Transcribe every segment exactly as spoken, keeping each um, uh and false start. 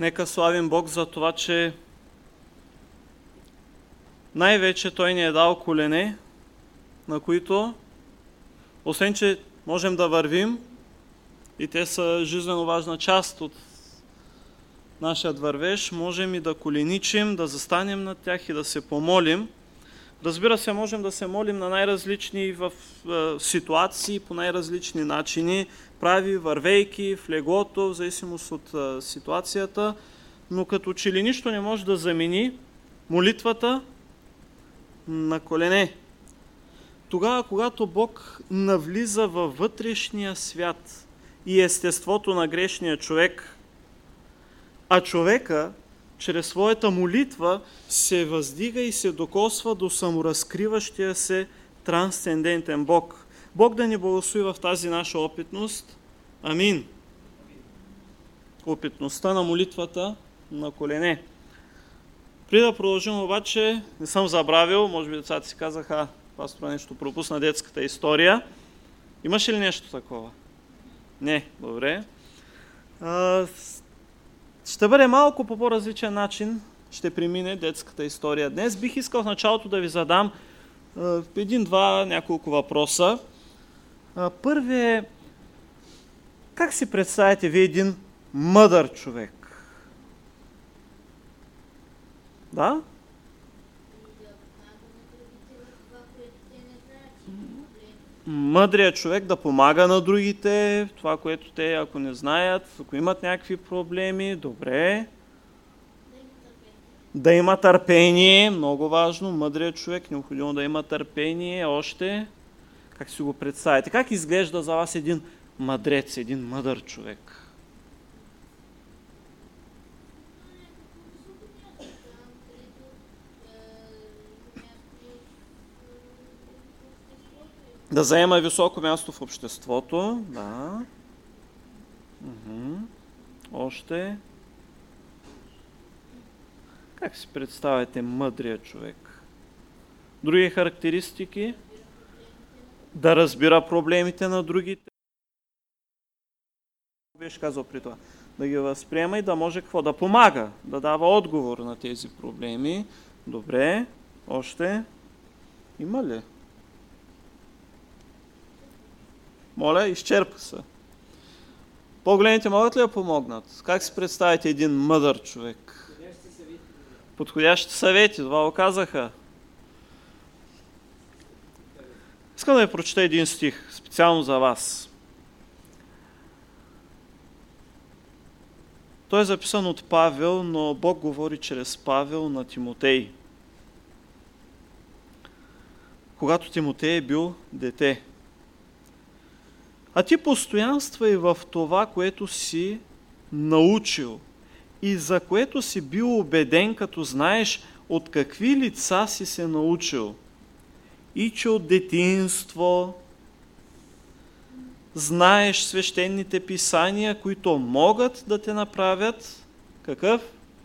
Нека славим Бог за това, че най-вече Той ни е дал колене, на които, освен че можем да вървим, и те са жизнено важна част от нашият вървеж, можем и да коленичим, да застанем над тях и да се помолим. Разбира се, можем да се молим на най-различни в, в, ситуации, по най-различни начини, прави, вървейки, в леглото, в зависимост от в, ситуацията, но като че ли нищо не може да замени молитвата на колене. Тогава, когато Бог навлиза във вътрешния свят и естеството на грешния човек, а човека чрез своята молитва се въздига и се докосва до саморазкриващия се трансцендентен Бог. Бог да ни благослови в тази наша опитност. Амин. Опитността на молитвата на колене. Преди да продължим обаче, не съм забравил, може би децата си казаха, пастора нещо пропусна детската история. Имаше ли нещо такова? Не, добре. А, ще бъде малко по по-различен начин, ще премине детската история. Днес бих искал в началото да ви задам а, един-два няколко въпроса. А, първи е, как си представяте ви един мъдър човек? Да? Мъдрият човек да помага на другите, това, което те, ако не знаят, ако имат някакви проблеми, добре. Да има търпение, много важно. Мъдрият човек, необходимо да има търпение. Още, как си го представите? Как изглежда за вас един мъдрец, един мъдър човек? Да заема високо място в обществото, да. Уху. Още. Как си представяте мъдрия човек? Други характеристики? Да разбира проблемите на другите. Беше казал при това. Да ги възприема и да може какво? Да помага, да дава отговор на тези проблеми. Добре. Още. Има ли? Моля, изчерпа се. По-големите могат ли да помогнат? Как си представите един мъдър човек? Подходящи съвети. Подходящи съвети, това го казаха. Искам да ви прочета един стих, специално за вас. Той е записан от Павел, но Бог говори чрез Павел на Тимотей. Когато Тимотей е бил дете. А ти постоянствай в това, което си научил и за което си бил убеден, като знаеш от какви лица си се научил. И че от детинство знаеш свещените писания, които могат да те направят какъв?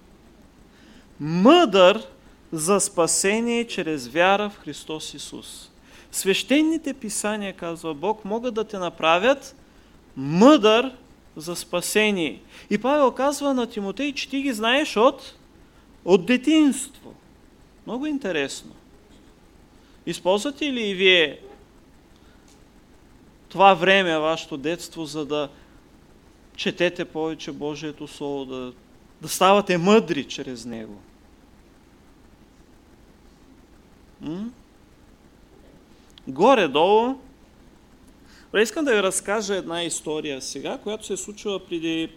Мъдър за спасение чрез вяра в Христос Исус. Свещените писания, казва Бог, могат да те направят мъдър за спасение. И Павел казва на Тимотей, че ти ги знаеш от, от детинство. Много интересно. Използвате ли и вие това време, вашето детство, за да четете повече Божието Слово, да, да ставате мъдри чрез него? М? Горе-долу. Искам да ви разкажа една история сега, която се е случила преди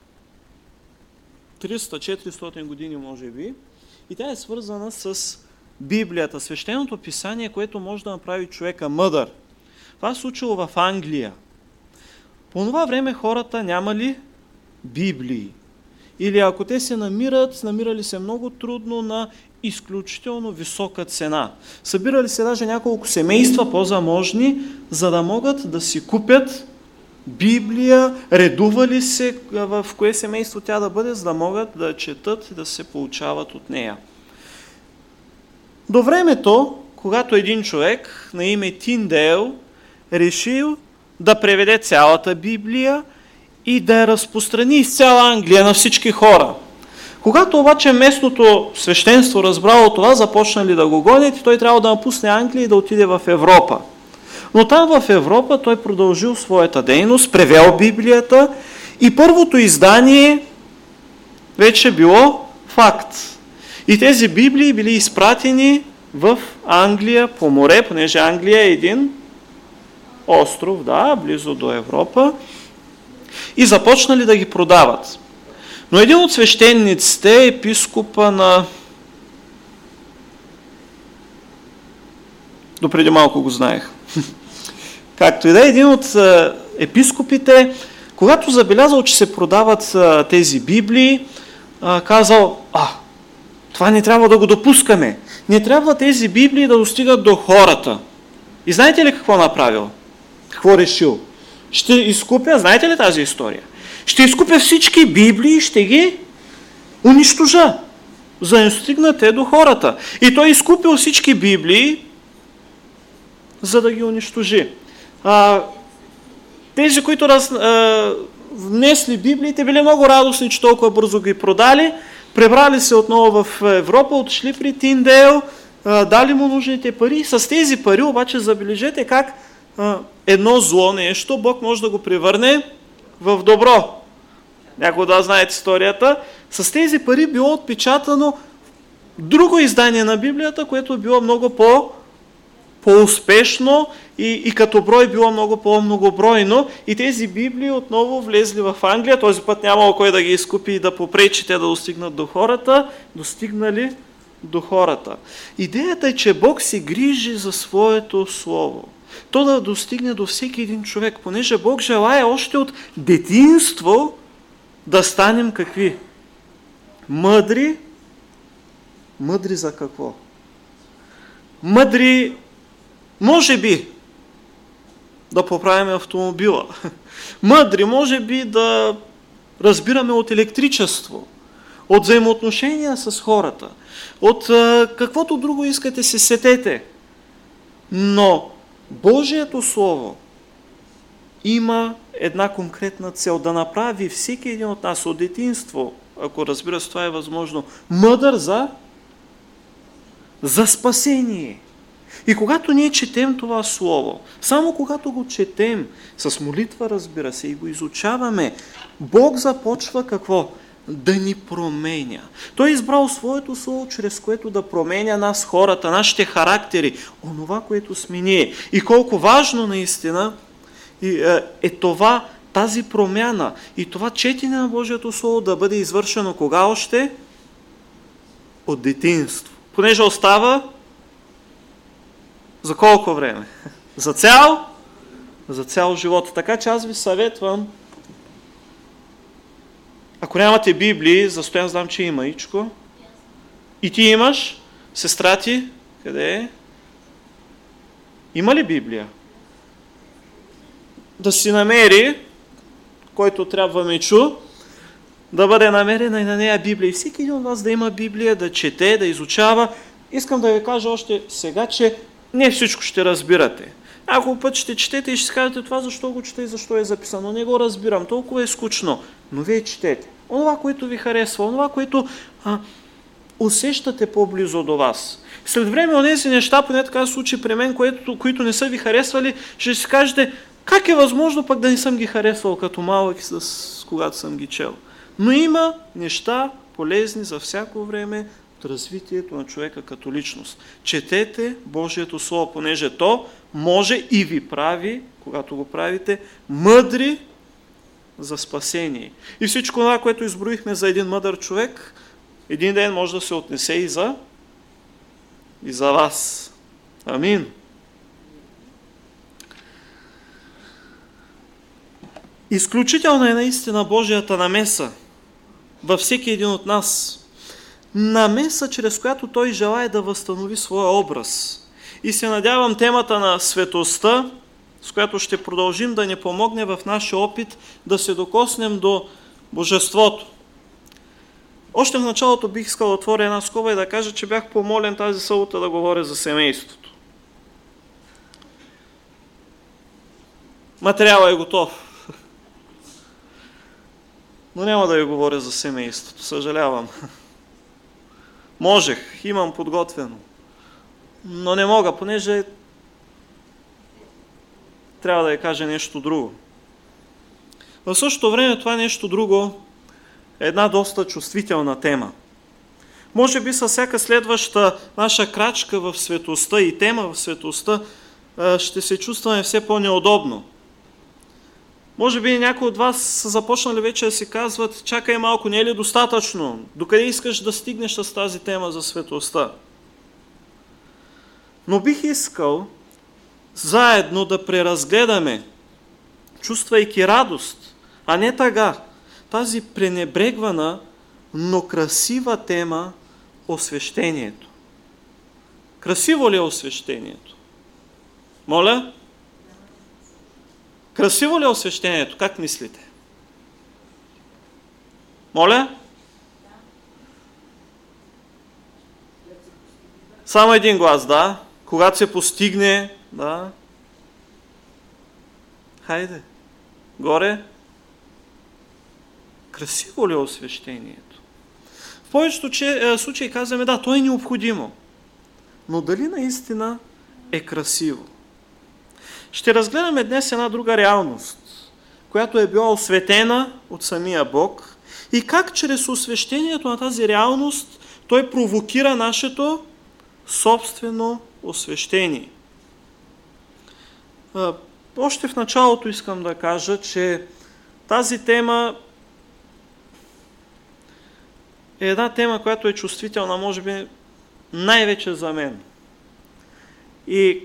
триста-четиристотин години, може би. И тя е свързана с Библията, свещеното писание, което може да направи човека мъдър. Това се случило в Англия. По това време хората нямали Библии. Или ако те се намират, намирали се много трудно на изключително висока цена. Събирали се даже няколко семейства по-заможни, за да могат да си купят Библия, редували се в кое семейство тя да бъде, за да могат да четат и да се получават от нея. До времето, когато един човек на име Тиндейл решил да преведе цялата Библия и да я разпространи из цяла Англия на всички хора. Когато обаче местното свещенство разбрало това, започнали да го гонят и той трябва да напусне Англия и да отиде в Европа. Но там в Европа той продължил своята дейност, превел Библията и първото издание вече било факт. И тези Библии били изпратени в Англия по море, понеже Англия е един остров, да, близо до Европа, и започнали да ги продават. Но един от свещениците, епископа на... Допреди малко го знаех. Както и да е, един от епископите, когато забелязал, че се продават тези Библии, казал, а, това не трябва да го допускаме. Не трябва тези Библии да достигат до хората. И знаете ли какво направил? Какво решил? Ще изкупя, знаете ли тази история? Ще изкупя всички Библии и ще ги унищожа, за да не стигнат те до хората. И той изкупил всички Библии, за да ги унищожи. А, тези, които раз, а, внесли Библиите, били много радостни, че толкова бързо ги продали, пребрали се отново в Европа, отшли при Тиндейл, а, дали му нужните пари. С тези пари обаче забележете как а, едно зло нещо Бог може да го превърне в добро. Някой да знаете историята. С тези пари било отпечатано друго издание на Библията, което било много по- по-успешно и, и като брой било много по-многобройно. И тези Библии отново влезли в Англия. Този път нямало кой да ги изкупи и да попречи те да достигнат до хората. Достигнали до хората. Идеята е, че Бог се грижи за своето слово. То да достигне до всеки един човек, понеже Бог желае още от детинство да станем какви? Мъдри. Мъдри за какво? Мъдри, може би, да поправим автомобила. Мъдри, може би, да разбираме от електричество, от взаимоотношения с хората, от а, каквото друго искате се сетете. Но Божието Слово има една конкретна цел, да направи всеки един от нас от детинство, ако разбира се това е възможно, мъдър за, за спасение. И когато ние четем това Слово, само когато го четем, с молитва разбира се, и го изучаваме, Бог започва какво? Да ни променя. Той е избрал своето Слово, чрез което да променя нас, хората, нашите характери, онова, което сме ние. И колко важно наистина е това, тази промяна и това четене на Божието Слово да бъде извършено кога още? От детинство. Понеже остава за колко време? За цял? За цял живот. Така че аз ви съветвам, ако нямате Библии, за Стоян знам, че има, Ичко. И ти имаш? Сестра ти? Къде е? Има ли Библия? Да си намери, който трябва Мичо, да бъде намерена и на нея Библия. И всеки един от вас да има Библия, да чете, да изучава. Искам да ви кажа още сега, че не всичко ще разбирате. Ако път ще четете и ще си кажете това, защо го чета и защо е записано. Не го разбирам, толкова е скучно. Но вие четете. Онова, което ви харесва, онова, което а, усещате по-близо до вас. След време онези неща, поне така се случи при мен, което, които не са ви харесвали, ще си кажете, как е възможно пък да не съм ги харесвал като малък, с, когато съм ги чел. Но има неща полезни за всяко време от развитието на човека като личност. Четете Божието Слово, понеже то може и ви прави, когато го правите, мъдри за спасение. И всичко това, което изброихме за един мъдър човек, един ден може да се отнесе и за, и за вас. Амин. Изключителна е наистина Божията намеса във всеки един от нас. Намеса, чрез която Той желае да възстанови своя образ. И се надявам темата на светостта, с която ще продължим, да ни помогне в нашия опит да се докоснем до Божеството. Още в началото бих искал да отворя една скоба и да кажа, че бях помолен тази събота да говоря за семейството. Материалът е готов. Но няма да ви говоря за семейството, съжалявам. Можех, имам подготвено. Но не мога, понеже трябва да я кажа нещо друго. В същото време това нещо друго е една доста чувствителна тема. Може би със всяка следваща наша крачка в светостта и тема в светостта ще се чувстваме все по-неудобно. Може би някои от вас са започнали вече да си казват: чакай малко, не е ли достатъчно? Докъде искаш да стигнеш с тази тема за светостта? Но бих искал заедно да преразгледаме, чувствайки радост, а не тъга, тази пренебрегвана, но красива тема – освещението. Красиво ли е освещението? Моля? Красиво ли е освещението? Как мислите? Моля? Само един глас, да. Когато се постигне, да. Хайде. Горе. Красиво ли е освещението? В повечето че, случаи казваме: да, то е необходимо. Но дали наистина е красиво? Ще разгледаме днес една друга реалност, която е била осветена от самия Бог, и как чрез освещението на тази реалност Той провокира нашето собствено освещение. Още в началото искам да кажа, че тази тема е една тема, която е чувствителна, може би най-вече за мен. И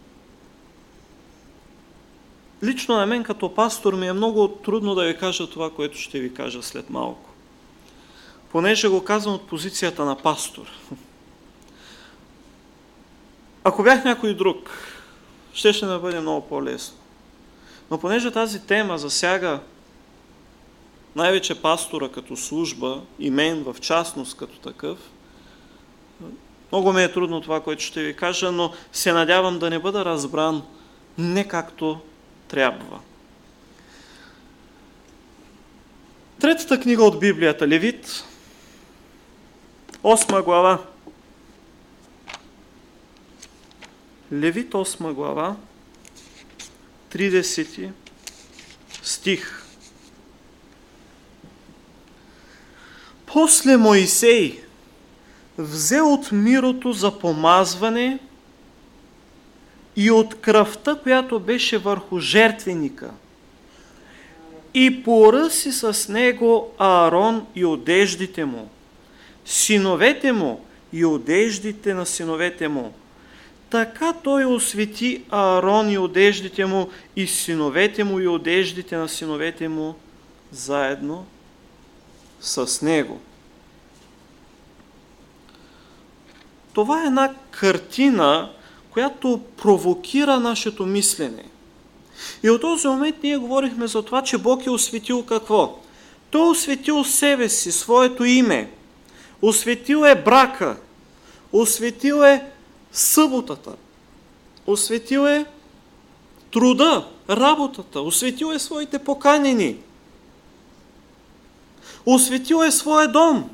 лично на мен като пастор ми е много трудно да ви кажа това, което ще ви кажа след малко. Понеже го казвам от позицията на пастор. Ако бях някой друг, ще ще да бъде много по-лесно. Но понеже тази тема засяга най-вече пастора като служба и мен в частност като такъв, много ми е трудно това, което ще ви кажа, но се надявам да не бъда разбран не както трябва. Третата книга от Библията, Левит, осма глава. Левит, осма глава, тридесети стих. После Моисей взе от мирото за помазване и от кръвта, която беше върху жертвеника, и поръси с него Аарон и одеждите му, синовете му и одеждите на синовете му. Така той освети Аарон и одеждите му, и синовете му и одеждите на синовете му заедно с него. Това е една картина, която провокира нашето мислене. И от този момент ние говорихме за това, че Бог е осветил какво? Той е осветил себе си, своето име. Осветил е брака. Осветил е съботата. Осветил е труда, работата. Осветил е своите поканени. Осветил е своя дом.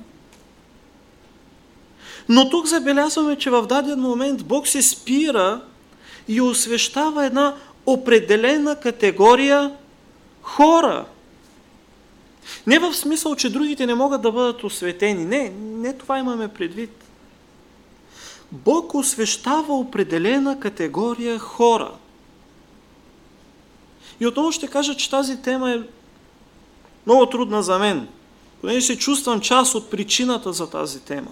Но тук забелязваме, че в даден момент Бог се спира и освещава една определена категория хора. Не в смисъл, че другите не могат да бъдат осветени. Не, не това имаме предвид. Бог освещава определена категория хора. И отново ще кажа, че тази тема е много трудна за мен, понеже се чувствам част от причината за тази тема.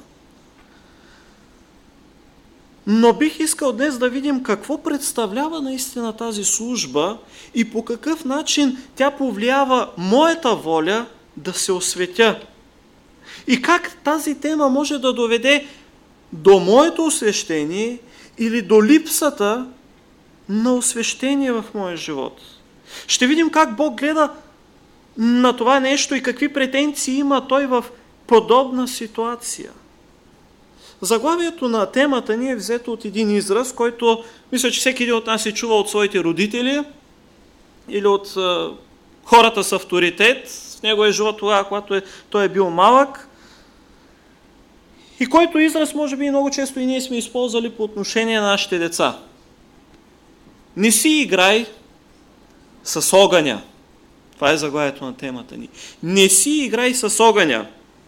Но бих искал днес да видим какво представлява наистина тази служба и по какъв начин тя повлиява моята воля да се осветя. И как тази тема може да доведе до моето освещение или до липсата на освещение в моя живот. Ще видим как Бог гледа на това нещо и какви претенции има Той в подобна ситуация. Заглавието на темата ни е взето от един израз, който мисля, че всеки един от нас е чувал от своите родители или от е, хората с авторитет в неговия живот тогава, когато е, той е бил малък. И който израз, може би, много често и ние сме използвали по отношение на нашите деца. Не си играй с огъня. Това е заглавието на темата ни. Не си играй с огъня.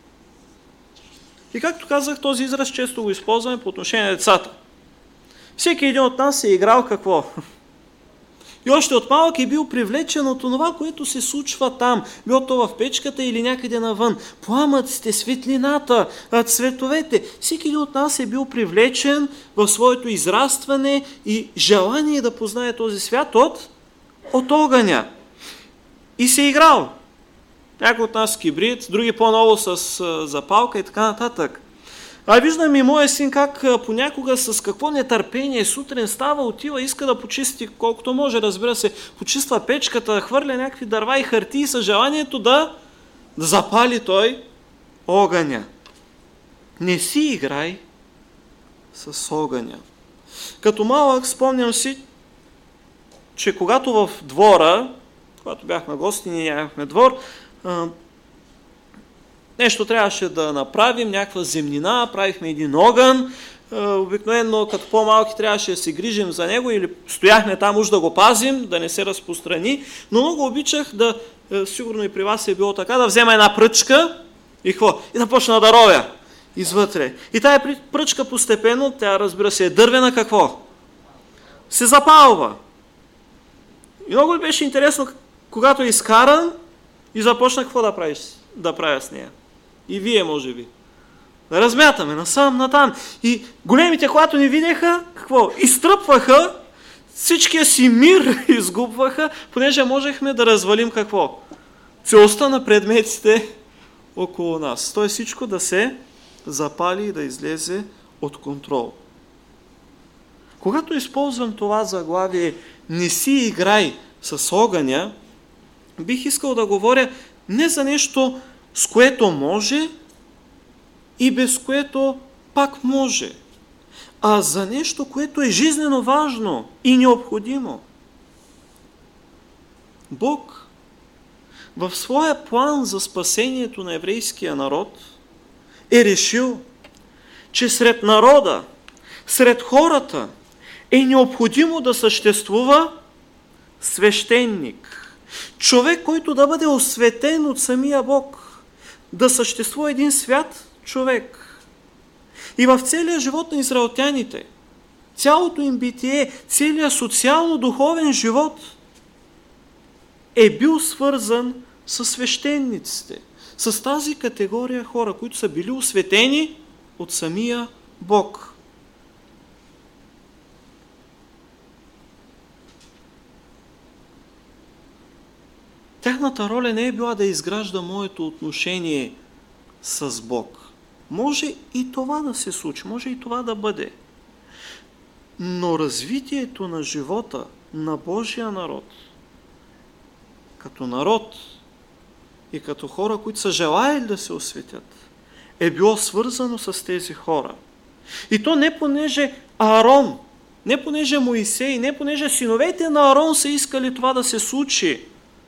И както казах, този израз често го използваме по отношение на децата. Всеки един от нас е играл какво? И още от малък е бил привлечен от това, което се случва там. Било то в печката или някъде навън. Пламъците, светлината, цветовете. Всеки един от нас е бил привлечен в своето израстване и желание да познае този свят от, от огъня. И се е играл. Някой от нас с кибрид, други по-ново с а, запалка и така нататък. А виждам и моя син как а, понякога с какво нетърпение сутрин става, отива, иска да почисти колкото може, разбира се, почиства печката, хвърля някакви дърва и хартии с желанието да, да запали той огъня. Не си играй с огъня. Като малък спомням си, че когато в двора, когато бяхме гости, ние нямахме двор, а, нещо трябваше да направим, някаква земнина, правихме един огън, а, обикновено като по-малки трябваше да се грижим за него или стояхме там уж да го пазим, да не се разпространи, но много обичах да, сигурно и при вас е било така, да взема една пръчка и какво? И да почна да ровя извътре. И тая пръчка постепенно, тя разбира се е дървена, какво? Се запалва. И много ли беше интересно, когато е изкаран и започна какво да правиш, да правя с нея. И вие, може би. Да размятаме насам, натам. И големите, когато ни видяха, какво? Изтръпваха, всичкия си мир изгубваха, понеже можехме да развалим какво? Целостта на предметите около нас. Тоест всичко да се запали и да излезе от контрол. Когато използвам това заглавие "Не си играй с огъня", бих искал да говоря не за нещо, с което може и без което пак може, а за нещо, което е жизнено важно и необходимо. Бог в своя план за спасението на еврейския народ е решил, че сред народа, сред хората е необходимо да съществува свещеник. Човек, който да бъде осветен от самия Бог. Да съществува един свят човек. И в целия живот на израелтяните, цялото им битие, целият социално-духовен живот е бил свързан с свещениците. С тази категория хора, които са били осветени от самия Бог. Тяхната роля не е била да изгражда моето отношение с Бог. Може и това да се случи, може и това да бъде. Но развитието на живота на Божия народ, като народ и като хора, които са желаели да се осветят, е било свързано с тези хора. И то не понеже Аарон, не понеже Моисей, не понеже синовете на Аарон са искали това да се случи,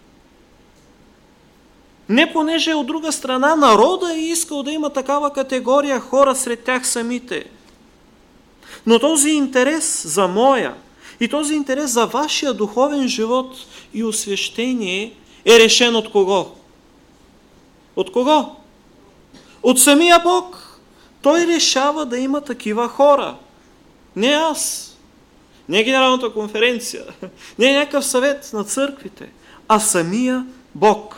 не понеже от друга страна народа е искал да има такава категория хора сред тях самите. Но този интерес за моя и този интерес за вашия духовен живот и освещение е решен от кого? От кого? От самия Бог. Той решава да има такива хора. Не аз. Не Генералната конференция. Не някакъв съвет на църквите. А самия Бог.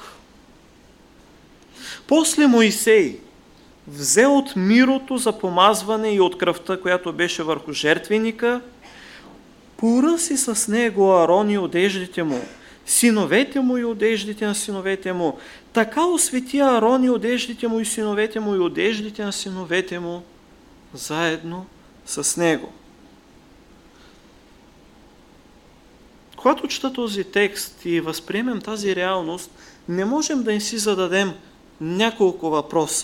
После Моисей взе от мирото за помазване и от кръвта, която беше върху жертвеника, поръси с него Аарон и одеждите му, синовете му и одеждите на синовете му. Така освети Аарон и одеждите му и синовете му и одеждите на синовете му заедно с него. Когато чета този текст и възприемем тази реалност, не можем да не си зададем няколко въпроса.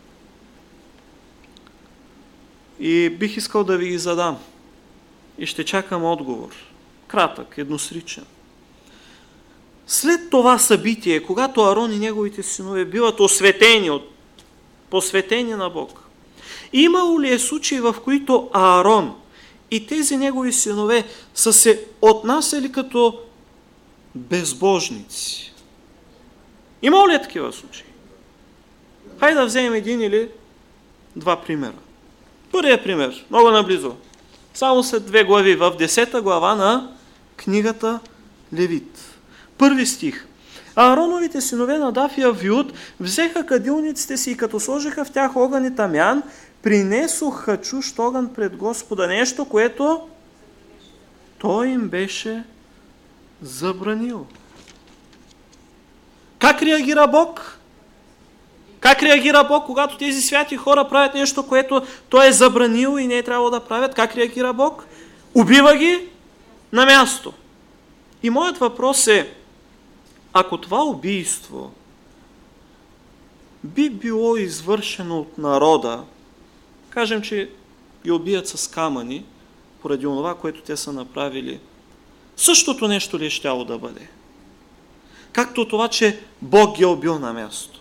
И бих искал да ви ги задам. И ще чакам отговор. Кратък, едносричен. след това събитие, когато Арон и неговите синове биват осветени, посветени на Бог, имало ли е случаи, в които Аарон и тези негови синове са се отнасяли като безбожници? Имало ли е такива случаи? Хайде да вземем един или два примера. Първият пример, много наблизо. Само след две глави, в десета глава на книгата Левит. Първи стих. Аароновите синове Надав и Авиуд взеха кадилниците си и като сложиха в тях огън и тамян, принесоха чужд огън пред Господа, нещо, което той им беше забранил. Как реагира Бог? Как реагира Бог, когато тези святи хора правят нещо, което той е забранил и не е трябвало да правят? Как реагира Бог? Убива ги на място. И моят въпрос е, ако това убийство би било извършено от народа, кажем, че ги убият с камъни, поради онова, което те са направили, същото нещо ли е щяло да бъде? Както това, че Бог ги е убил на място.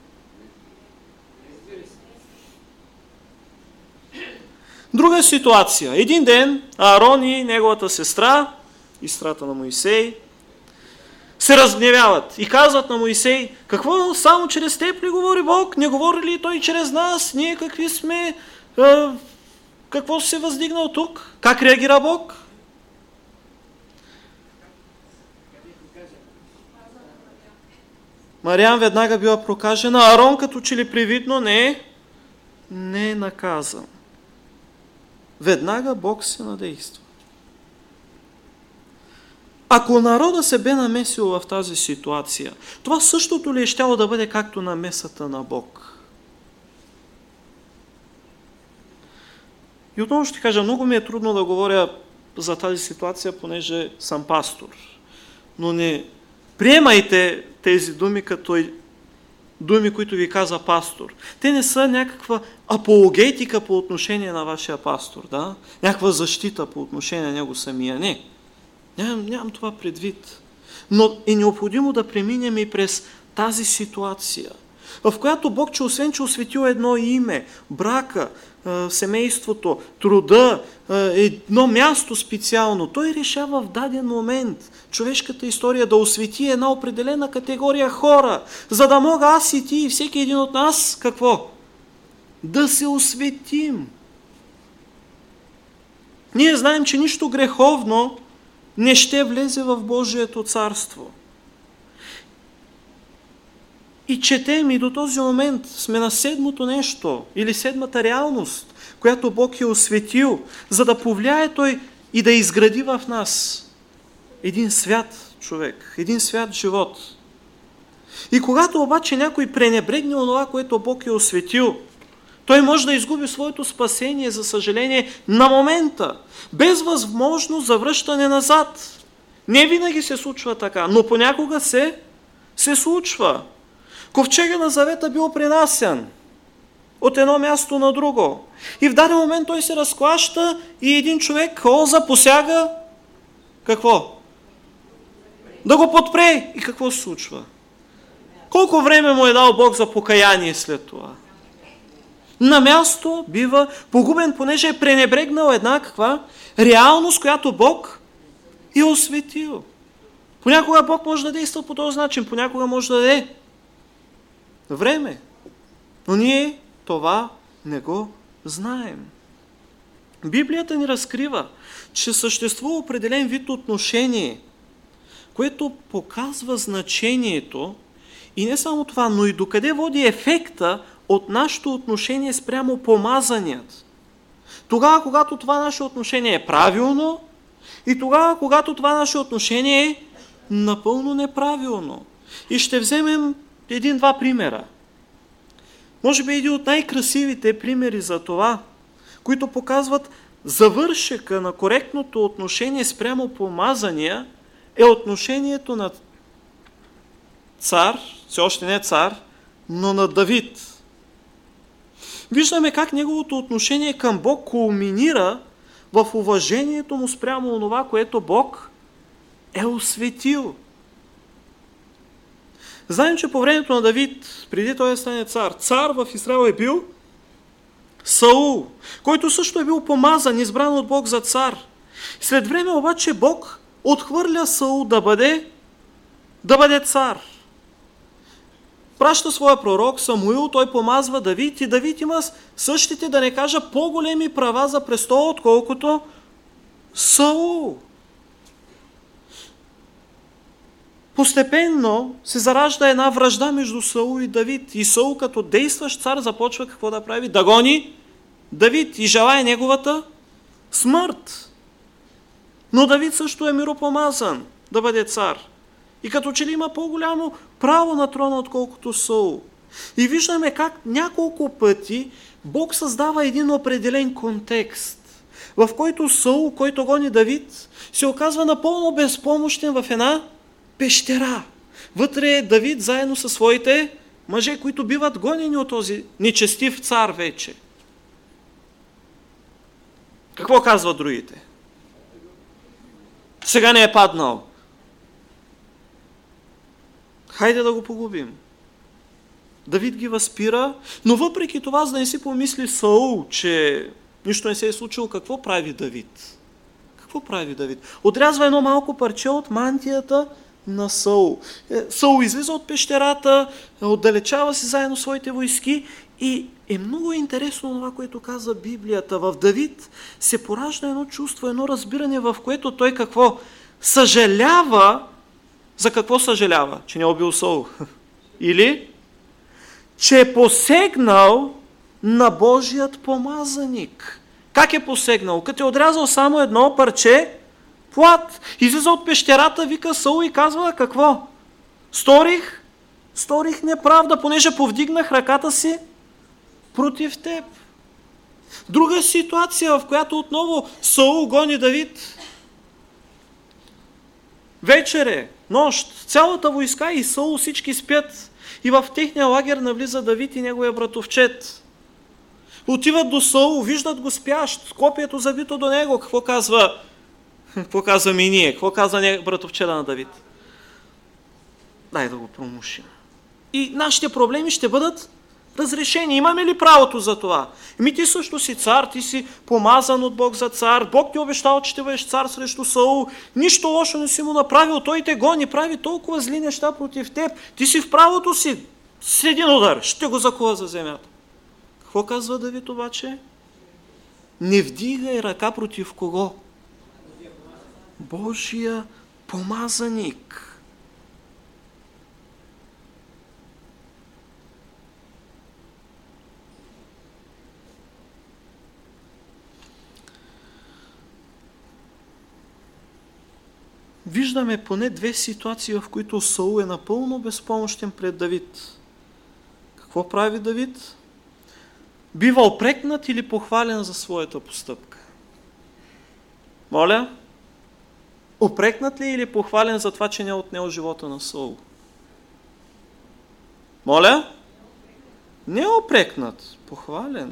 Друга ситуация. Един ден Аарон и неговата сестра, и сестрата на Моисей, се разгневяват и казват на Моисей: какво, само чрез теб ли говори Бог? Не говори ли той чрез нас? Ние какви сме? Е, какво се въздигнал тук? Как реагира Бог? Мариам веднага била прокажена, Аарон като че ли привидно не е, не е наказан. Веднага Бог се надейства. Ако народа се бе намесил в тази ситуация, това същото ли е щяло да бъде както намесата на Бог? И отново ще кажа, много ми е трудно да говоря за тази ситуация, понеже съм пастор. Но не приемайте тези думи като думи, които ви каза пастор. Те не са някаква апологетика по отношение на вашия пастор, да? Някаква защита по отношение на него самия. Не. Нямам, нямам това предвид. Но е необходимо да преминем и през тази ситуация, в която Бог, че освен, че осветил едно име, брака, семейството, труда, едно място специално, той решава в даден момент човешката история да освети една определена категория хора, за да мога аз и ти и всеки един от нас, какво? Да се осветим. Ние знаем, че нищо греховно не ще влезе в Божието царство. И четем и до този момент сме на седмото нещо или седмата реалност, която Бог е осветил, за да повлияе Той и да изгради в нас един свят човек, един свят живот. И когато обаче някой пренебрегне онова, което Бог е осветил, той може да изгуби своето спасение, за съжаление, на момента, без възможност за връщане назад. Не винаги се случва така, но понякога се, се случва. Ковчега на завета бил принасян от едно място на друго. И в даден момент той се разклаща и един човек, Оза, посяга какво? Да го подпре. И какво се случва? Колко време му е дал Бог за покаяние след това? На място бива погубен, понеже е пренебрегнал една каква реалност, която Бог е осветил. Понякога Бог може да действа по този начин, понякога може да даде време. Но ние това не го знаем. Библията ни разкрива, че съществува определен вид отношение, което показва значението и не само това, но и докъде води ефекта от нашето отношение спрямо помазаният. Тогава, когато това наше отношение е правилно и тогава, когато това наше отношение е напълно неправилно. И ще вземем един-два примера. Може би един от най-красивите примери за това, които показват завършека на коректното отношение спрямо помазания, е отношението на цар, все още не цар, но на Давид. Виждаме как неговото отношение към Бог кулминира в уважението му спрямо онова, което Бог е осветил. Знаем, че по времето на Давид, преди той да стане цар, цар в Израел е бил Саул, който също е бил помазан, избран от Бог за цар. След време обаче Бог отхвърля Саул да бъде, да бъде цар. Праща своя пророк Самуил, той помазва Давид и Давид има същите, да не кажа, по-големи права за престола, отколкото Саул. Постепенно се заражда една вражда между Саул и Давид. И Саул като действащ цар започва какво да прави? Да гони Давид и желае неговата смърт. Но Давид също е миропомазан да бъде цар. И като че ли има по-голямо право на трона, отколкото Саул. И виждаме как няколко пъти Бог създава един определен контекст, в който Саул, който гони Давид, се оказва напълно безпомощен в една пещера. Вътре е Давид заедно със своите мъже, които биват гонени от този нечестив цар вече. Какво казват другите? Сега не е паднал. Хайде да го погубим. Давид ги възпира, но въпреки това, за да не си помисли Саул, че нищо не се е случило, какво прави Давид? Какво прави Давид? Отрязва едно малко парче от мантията на Саул. Саул излиза от пещерата, отдалечава се заедно своите войски и е много интересно това, което казва Библията. В Давид се поражда едно чувство, едно разбиране, в което той какво? Съжалява. За какво съжалява? Че не е убил Саул. Или? Че е посегнал на Божият помазаник. Как е посегнал? Като е отрязал само едно парче плат. Излиза от пещерата, вика Саул и казва какво? Сторих, сторих неправда, понеже повдигнах ръката си против теб. Друга ситуация, в която отново Саул гони Давид. Вечер е, нощ, цялата войска и Саул всички спят. И в техния лагер навлиза Давид и неговия братовчет. Отиват до Саул, виждат го спящ, копието забито до него. Какво казва? Какво казваме и ние? Какво казва братовчета на Давид? Дай да го промушим. И нашите проблеми ще бъдат разрешени. Имаме ли правото за това? Ами ти също си цар, ти си помазан от Бог за цар. Бог ти обещал, че ще бъдеш цар срещу Саул. Нищо лошо не си му направил. Той те гони, прави толкова зли неща против теб. Ти си в правото си. С един удар ще го закува за земята. Какво казва Давид обаче? Не вдигай ръка против кого? Божия помазаник. Виждаме поне две ситуации, в които Саул е напълно безпомощен пред Давид. Какво прави Давид? Бива опрекнат или похвален за своята постъпка? Моля? Опрекнат ли или похвален за това, че не е отнел живота на Саул? Моля? Не е опрекнат, похвален.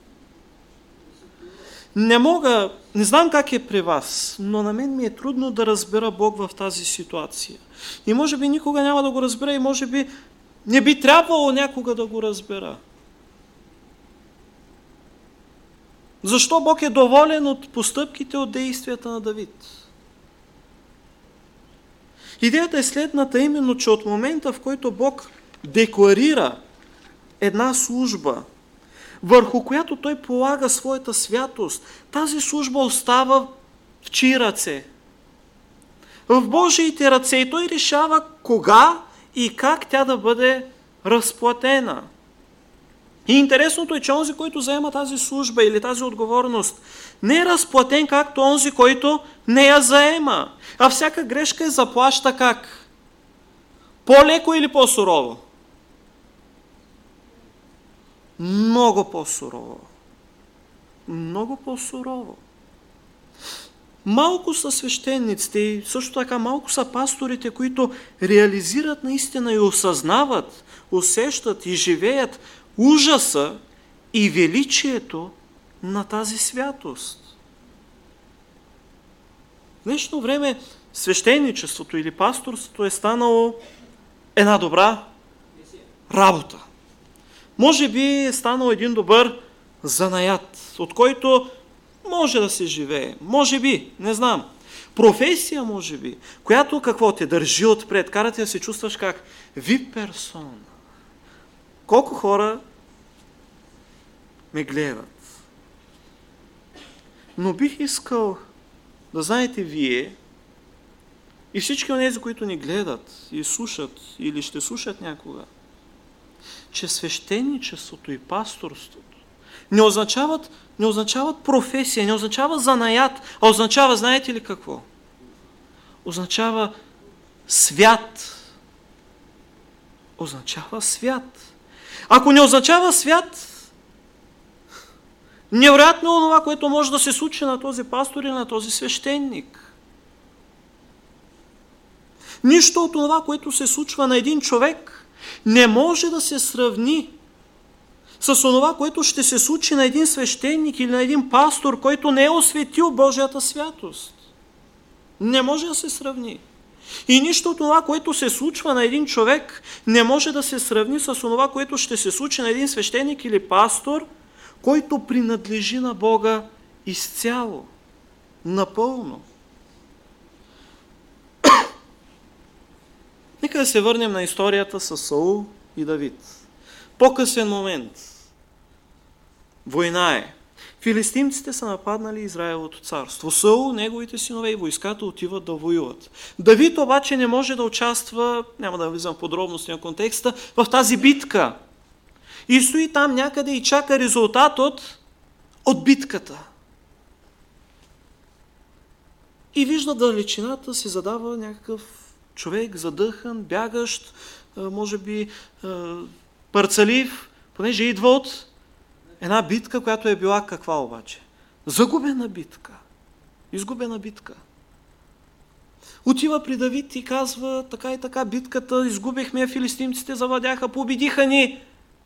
Не мога, не знам как е при вас, но на мен ми е трудно да разбера Бог в тази ситуация. И може би никога няма да го разбера и може би не би трябвало някога да го разбера. Защо Бог е доволен от постъпките, от действията на Давид? Идеята е следната, именно, че от момента, в който Бог декларира една служба, върху която той полага своята святост, тази служба остава в чии ръце? В Божиите ръце, и той решава кога и как тя да бъде разплатена. И интересното е, че онзи, който заема тази служба или тази отговорност, не е разплатен както онзи, който не я заема. А всяка грешка е заплаща как? По-леко или по-сурово? Много по-сурово. Много по-сурово. Малко са свещениците и също така малко са пасторите, които реализират наистина и осъзнават, усещат и живеят ужаса и величието на тази святост. В днешно време свещеничеството или пасторството е станало една добра работа. Може би е станал един добър занаят, от който може да се живее. Може би, не знам. Професия, може би, която какво те държи отпред, кара те да се чувстваш как ви персона. Колко хора ме гледат. Но бих искал да знаете вие и всички от тези, които ни гледат и слушат или ще слушат някога, че свещеничеството и пасторството не означават, не означават професия, не означава занаят, а означава, знаете ли какво? Означава свят. Означава свят. Ако не означава свят, невероятно е това, което може да се случи на този пастор или на този свещеник. Нищо от това, което се случва на един човек, не може да се сравни с това, което ще се случи на един свещеник или на един пастор, който не е осветил Божията святост. Не може да се сравни. И нищо от това, което се случва на един човек, не може да се сравни с това, което ще се случи на един свещеник или пастор, който принадлежи на Бога изцяло, напълно. Нека да се върнем на историята с Саул и Давид. По-късен момент. Война е. Филистимците са нападнали Израилото царство. Саул, неговите синове и войската отиват да воюват. Давид обаче не може да участва, няма да влизам в подробности на контекста, в тази битка. И стои там някъде и чака резултат от, от битката. И вижда далечината си задава някакъв човек, задъхан, бягащ, може би парцалив, понеже идва от една битка, която е била каква обаче? Загубена битка. Изгубена битка. Отива при Давид и казва, така и така, битката, изгубихме, филистимците завладяха, победиха ни.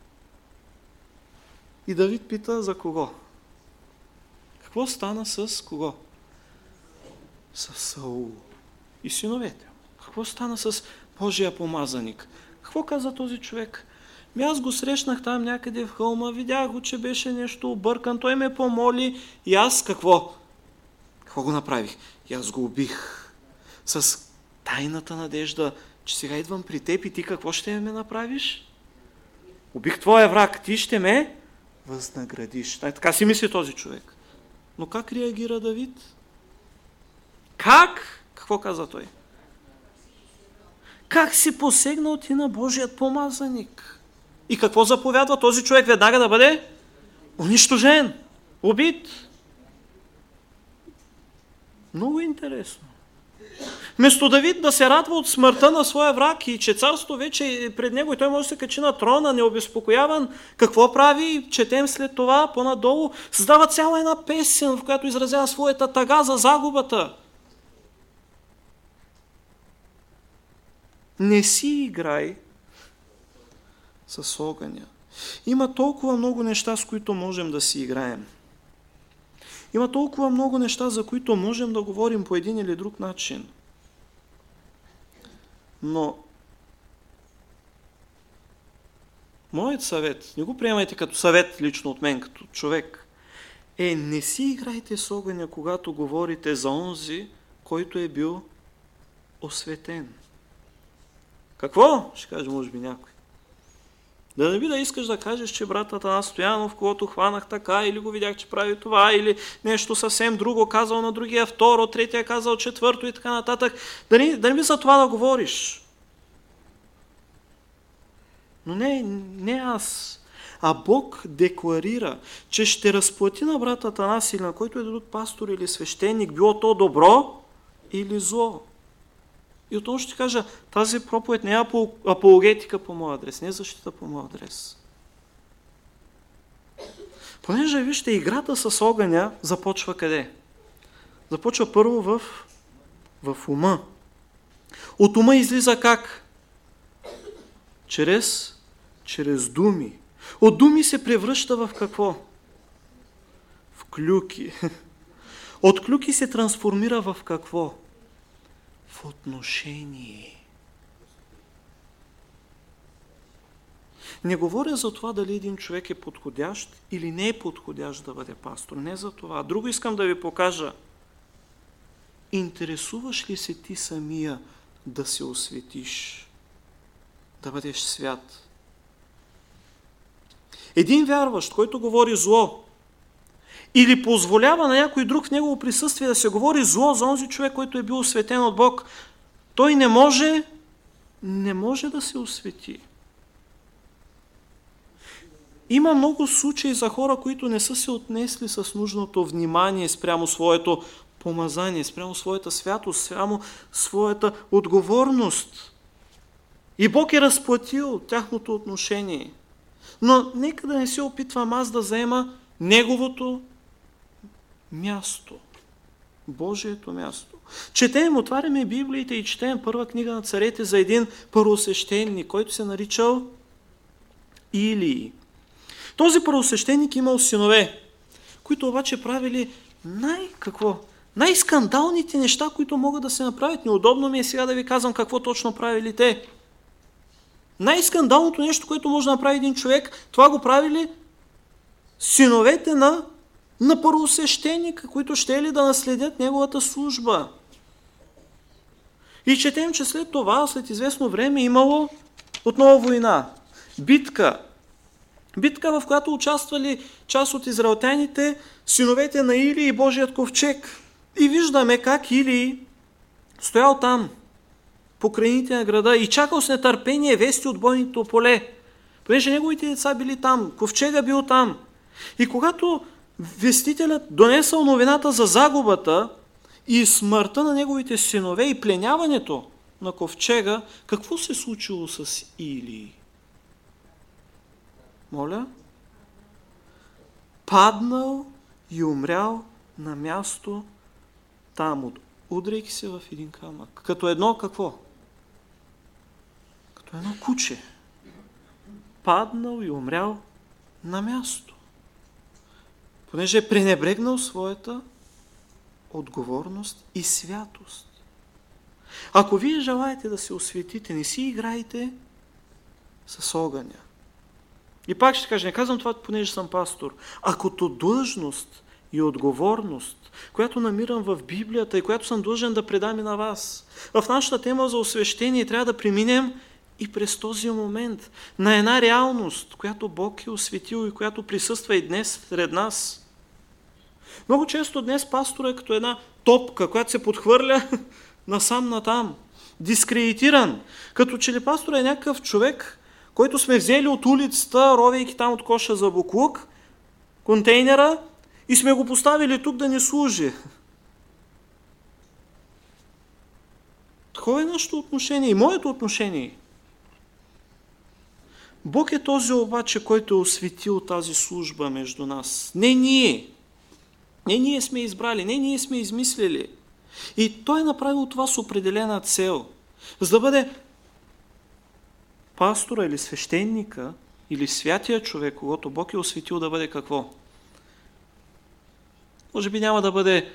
И Давид пита за кого? Какво стана с кого? С Саул и синовете. Какво стана с Божия помазаник? Какво каза този човек? Ми аз го срещнах там някъде в хълма, видях го, че беше нещо объркан, той ме помоли и аз какво? Какво го направих? И аз го убих с тайната надежда, че сега идвам при теб и ти какво ще ме направиш? Убих твоя враг, ти ще ме възнаградиш. Така си мисли този човек. Но как реагира Давид? Как? Какво каза той? Как си посегнал ти на Божият помазаник? И какво заповядва този човек веднага да бъде? Унищожен, убит. Много интересно. Вместо Давид да се радва от смъртта на своя враг и че царство вече е пред него и той може да се качи на трона, необезпокояван, какво прави? Четем след това по-надолу. Създава цяла една песен, в която изразява своята тъга за загубата. Не си играй с огъня. Има толкова много неща, с които можем да си играем. Има толкова много неща, за които можем да говорим по един или друг начин. Но моят съвет, не го приемайте като съвет лично от мен, като човек, е не си играйте с огъня, когато говорите за онзи, който е бил осветен. Какво? Ще каже, може би някой. Да не би да искаш да кажеш, че брат Атанас Стоянов, когато хванах така, или го видях, че прави това, или нещо съвсем друго, казал на другия второ, третия казал четвърто и така нататък. Да не, да не би за това да говориш. Но не, не аз. А Бог декларира, че ще разплати на брат Атанас или на който е друг пастор или свещеник, било то добро или зло. И отново ще кажа, тази проповед не е апологетика по моя адрес, не е защита по моя адрес. Понеже, вижте, играта с огъня започва къде? Започва първо в, в ума. От ума излиза как? Чрез, чрез думи. От думи се превръща в какво? В клюки. От клюки се трансформира в какво? В отношение. Не говоря за това дали един човек е подходящ или не е подходящ да бъде пастор. Не за това. Друго искам да ви покажа. Интересуваш ли се ти самия да се осветиш? Да бъдеш свят? Един вярващ, който говори зло, или позволява на някой друг в негово присъствие да се говори зло за онзи човек, който е бил осветен от Бог, той не може, не може да се освети. Има много случаи за хора, които не са се отнесли с нужното внимание спрямо своето помазание, спрямо своята святост, спрямо своята отговорност. И Бог е разплатил тяхното отношение. Но нека да не се опитвам аз да заема Неговото място. Божието място. Четем, отваряме Библиите и четем първа книга на царете за един първосвещеник, който се наричал Илий. Този първосвещеник имал синове, които обаче правили най- какво? най-скандалните неща, които могат да се направят. Неудобно ми е сега да ви казвам какво точно правили те. Най-скандалното нещо, което може да направи един човек, това го правили синовете на, на първосвещеника, които ще ли да наследят неговата служба. И четем, че след това, след известно време, имало отново война. Битка. Битка, в която участвали част от израелтяните, синовете на Илий и Божият ковчег. И виждаме как Илий стоял там, по крайните на града, и чакал с нетърпение вести от бойното поле, понеже неговите деца били там, ковчега бил там. И когато вестителят донесъл новината за загубата и смъртта на неговите синове и пленяването на ковчега, какво се случило с Илий? Моля? Паднал и умрял на място там, удряйки се в един камък. Като едно какво? Като едно куче. Паднал и умрял на място. Понеже е пренебрегнал своята отговорност и святост. Ако вие желаете да се осветите, не си играйте с огъня. И пак ще кажа, не казвам това, понеже съм пастор. Акото длъжност и отговорност, която намирам в Библията и която съм длъжен да предам и на вас. В нашата тема за освещение трябва да преминем и през този момент на една реалност, която Бог е осветил и която присъства и днес сред нас. Много често днес пастора е като една топка, която се подхвърля насам-натам, дискредитиран. Като че ли пастора е някакъв човек, който сме взели от улицата, ровейки там от коша за буклук, контейнера, и сме го поставили тук да ни служи. Такова е нашето отношение и моето отношение. Бог е този обаче, който е осветил тази служба между нас. Не ние. Не ние сме избрали, не ние сме измислили. И Той е направил това с определена цел. За да бъде пастора или свещеника, или святия човек, когато Бог е осветил, да бъде какво? Може би няма да бъде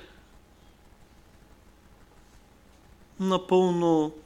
напълно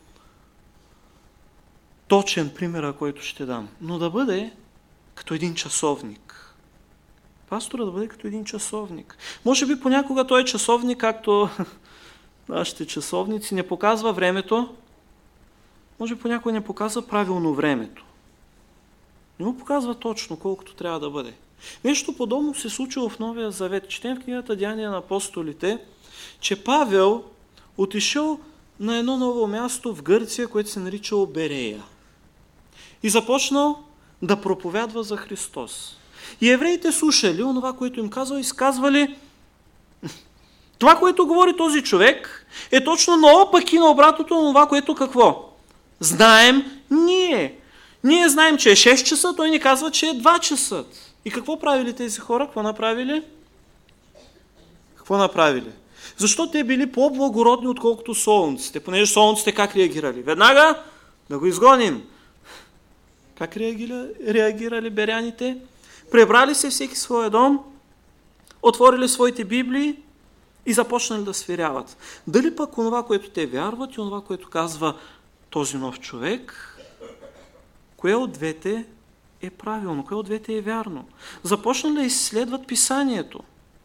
точен пример, който ще дам, но да бъде като един часовник. Пастора да бъде като един часовник. Може би понякога той е часовник, както нашите часовници, не показва времето. Може би понякога не показва правилно времето. Не му показва точно колкото трябва да бъде. Нещо подобно се случило в Новия Завет. Четем в книгата Деяния на апостолите, че Павел отишъл на едно ново място в Гърция, което се наричало Берея. И започнал да проповядва за Христос. И евреите слушали онова, което им казал, и сказвали: това, което говори този човек, е точно наопаки на обратното на това, което какво? Знаем ние. Ние знаем, че е шест часа, той ни казва, че е два часа. И какво правили тези хора? Какво направили? Какво направили? Защо те били по-благородни, отколкото солунците? Понеже солунците как реагирали? Веднага да го изгоним. Как реагирали, реагирали беряните? Пребрали се всеки своя дом, отворили своите библии и започнали да сверяват. Дали пък онова, което те вярват и онова, което казва този нов човек, кое от двете е правилно, кое от двете е вярно. Започнали да изследват писанието.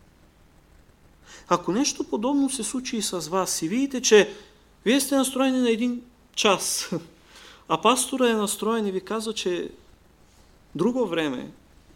Ако нещо подобно се случи и с вас и видите, че вие сте настроени на един час, а пастора е настроен и ви казва, че друго време,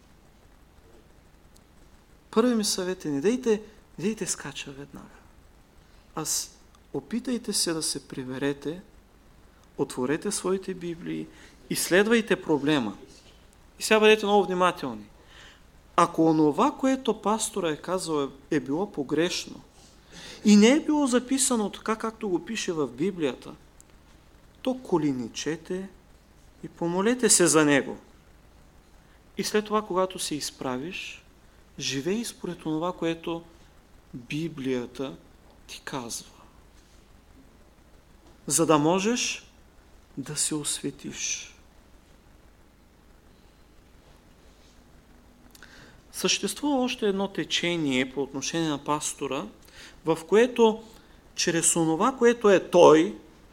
първи ми съвет е, не дейте, не дейте скача веднага. Аз опитайте се да се приберете, отворете своите Библии, изследвайте проблема. И сега бъдете много внимателни. Ако онова, което пастора е казал, е, е било погрешно и не е било записано така, както го пише в Библията, то коленичете и помолете се за него. И след това, когато се изправиш, живей според това, което Библията ти казва. За да можеш да се осветиш. Съществува още едно течение по отношение на пастора, в което чрез онова, което е той,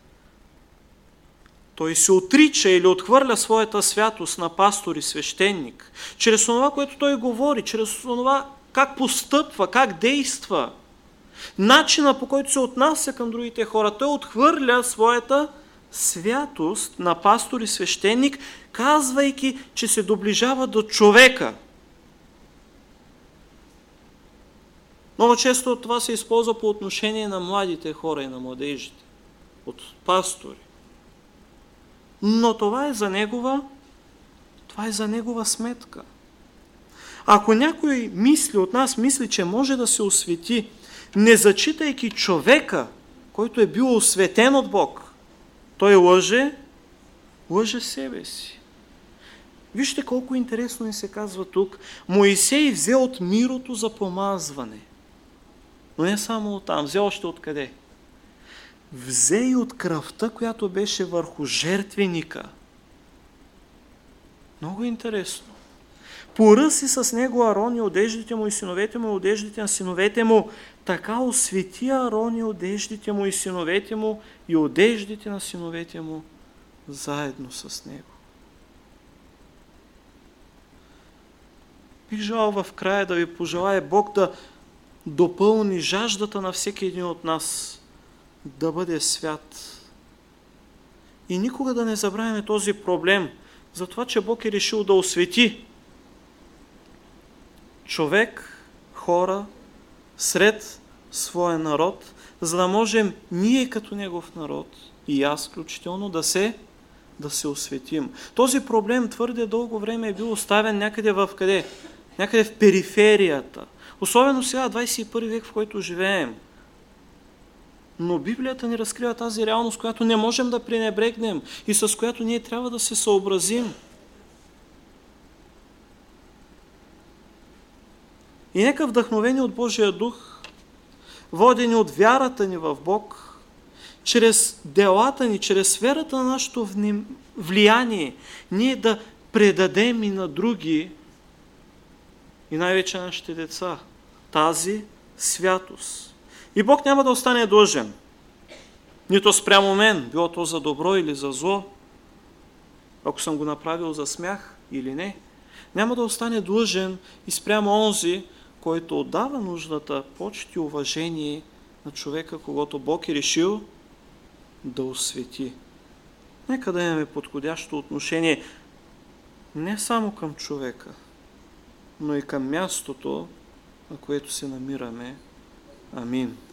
той се отрича или отхвърля своята святост на пастор и свещеник. Чрез онова, което той говори, чрез онова как постъпва, как действа, начина, по който се отнася към другите хора, той отхвърля своята святост на пастор и свещеник, казвайки, че се доближава до човека. Много често това се използва по отношение на младите хора и на младежите, от пастори. Но това е за негова, това е за негова сметка. Ако някой мисли от нас, мисли, че може да се освети, не зачитайки човека, който е бил осветен от Бог, той лъже, лъже себе си. Вижте колко интересно ни се казва тук. Моисей взе от мирото за помазване. Но не само от там, взе още от къде? Взе и от кръвта, която беше върху жертвеника. Много интересно. Поръси с него Арон и одеждите му и синовете му и одеждите на синовете му. Така освети Арон и одеждите му и синовете му и одеждите на синовете му заедно с него. Бих желал в края да ви пожелая Бог да допълни жаждата на всеки един от нас да бъде свят. И никога да не забравяме този проблем, за това, че Бог е решил да освети човек, хора, сред своя народ, за да можем ние като Негов народ, и аз включително, да се, да се осветим. Този проблем твърде дълго време е бил оставен някъде в къде? Някъде в периферията. Особено сега, двадесет и първи век, в който живеем. Но Библията ни разкрива тази реалност, която не можем да пренебрегнем и с която ние трябва да се съобразим. И нека вдъхновени от Божия дух, водени от вярата ни в Бог, чрез делата ни, чрез сферата на нашето влияние, ние да предадем и на други, и най-вече нашите деца, тази святост. И Бог няма да остане длъжен. Нито спрямо мен, било то за добро или за зло, ако съм го направил за смях или не. Няма да остане длъжен и спрямо онзи, който отдава нуждата, почет и уважение на човека, когато Бог е решил да освети. Нека да имаме подходящо отношение не само към човека, но и към мястото, на което се намираме. Амин.